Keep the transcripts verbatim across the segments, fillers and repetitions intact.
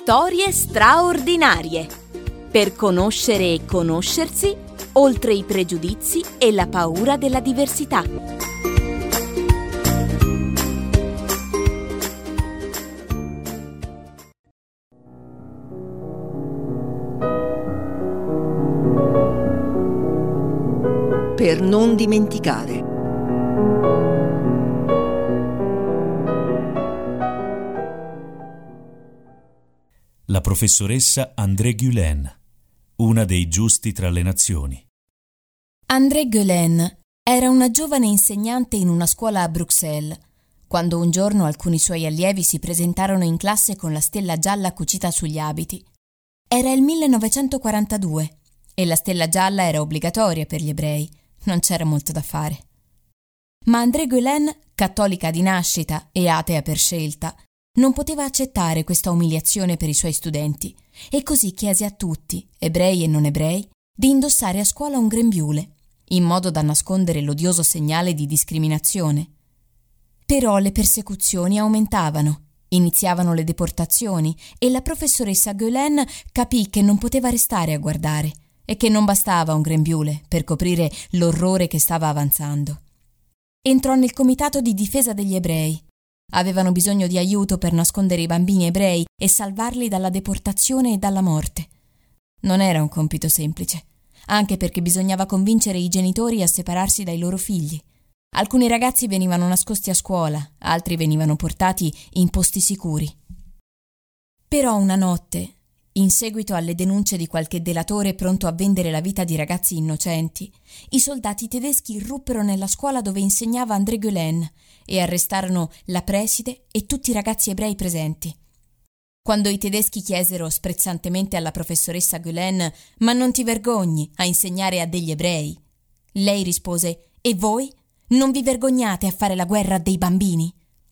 Storie straordinarie. Per conoscere e conoscersi, oltre i pregiudizi e la paura della diversità. Per non dimenticare. La professoressa André Guelen, una dei giusti tra le nazioni. André Guelen era una giovane insegnante in una scuola a Bruxelles, quando un giorno alcuni suoi allievi si presentarono in classe con la stella gialla cucita sugli abiti. Era il millenovecentoquarantadue e la stella gialla era obbligatoria per gli ebrei, non c'era molto da fare. Ma André Guelen, cattolica di nascita e atea per scelta, non poteva accettare questa umiliazione per i suoi studenti e così chiese a tutti, ebrei e non ebrei, di indossare a scuola un grembiule, in modo da nascondere l'odioso segnale di discriminazione. Però le persecuzioni aumentavano, iniziavano le deportazioni e la professoressa Guelen capì che non poteva restare a guardare e che non bastava un grembiule per coprire l'orrore che stava avanzando. Entrò nel comitato di difesa degli ebrei. Avevano bisogno di aiuto per nascondere i bambini ebrei e salvarli dalla deportazione e dalla morte. Non era un compito semplice, anche perché bisognava convincere i genitori a separarsi dai loro figli. Alcuni ragazzi venivano nascosti a scuola, altri venivano portati in posti sicuri. Però una notte, in seguito alle denunce di qualche delatore pronto a vendere la vita di ragazzi innocenti, i soldati tedeschi irruppero nella scuola dove insegnava André Guelen e arrestarono la preside e tutti i ragazzi ebrei presenti. Quando i tedeschi chiesero sprezzantemente alla professoressa Guelen «Ma non ti vergogni a insegnare a degli ebrei?» Lei rispose «E voi? Non vi vergognate a fare la guerra a dei bambini?»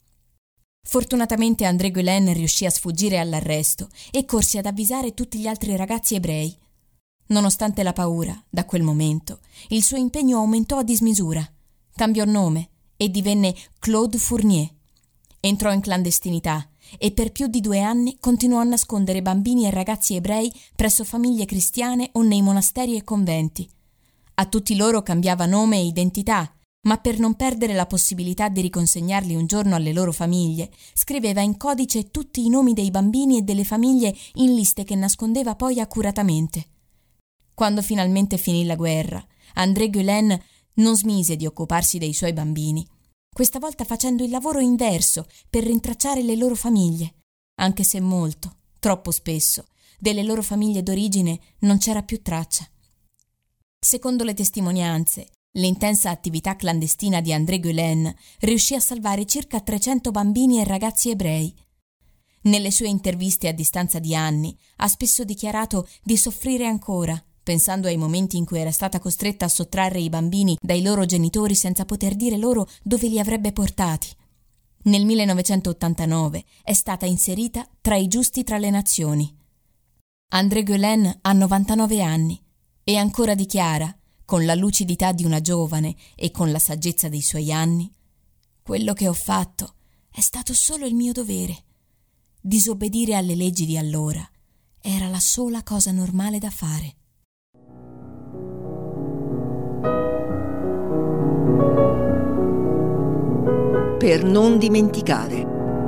Fortunatamente André Guelen riuscì a sfuggire all'arresto e corse ad avvisare tutti gli altri ragazzi ebrei. Nonostante la paura, da quel momento, il suo impegno aumentò a dismisura. Cambiò nome e divenne Claude Fournier. Entrò in clandestinità e per più di due anni continuò a nascondere bambini e ragazzi ebrei presso famiglie cristiane o nei monasteri e conventi. A tutti loro cambiava nome e identità, ma per non perdere la possibilità di riconsegnarli un giorno alle loro famiglie, scriveva in codice tutti i nomi dei bambini e delle famiglie in liste che nascondeva poi accuratamente. Quando finalmente finì la guerra, André Guelen non smise di occuparsi dei suoi bambini, questa volta facendo il lavoro inverso per rintracciare le loro famiglie, anche se molto, troppo spesso, delle loro famiglie d'origine non c'era più traccia. Secondo le testimonianze, l'intensa attività clandestina di André Guelen riuscì a salvare circa trecento bambini e ragazzi ebrei. Nelle sue interviste a distanza di anni ha spesso dichiarato di soffrire ancora, pensando ai momenti in cui era stata costretta a sottrarre i bambini dai loro genitori senza poter dire loro dove li avrebbe portati. Nel millenovecentottantanove è stata inserita tra i giusti tra le nazioni. André Guelen ha novantanove anni e ancora dichiara, con la lucidità di una giovane e con la saggezza dei suoi anni: quello che ho fatto è stato solo il mio dovere. Disobbedire alle leggi di allora era la sola cosa normale da fare. Per non dimenticare.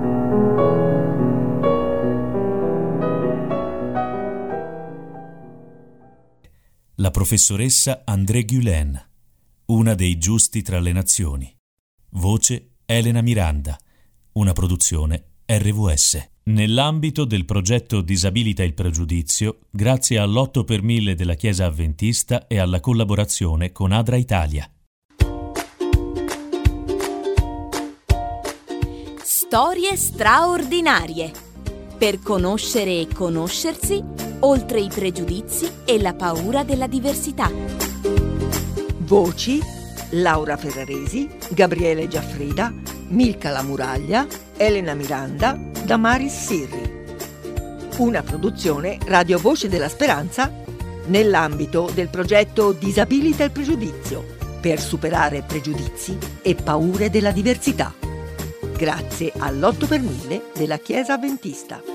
La professoressa André Guelen, una dei giusti tra le nazioni. Voce Elena Miranda, una produzione R V S. Nell'ambito del progetto Disabilita il pregiudizio, grazie all'otto per mille della Chiesa Avventista e alla collaborazione con Adra Italia. Storie straordinarie. Per conoscere e conoscersi, oltre i pregiudizi e la paura della diversità. Voci: Laura Ferraresi, Gabriele Giaffrida, Milka La Muraglia, Elena Miranda, Damaris Sirri. Una produzione Radio Voce della Speranza nell'ambito del progetto Disabilita il pregiudizio per superare pregiudizi e paure della diversità. Grazie all'otto per mille della Chiesa Avventista.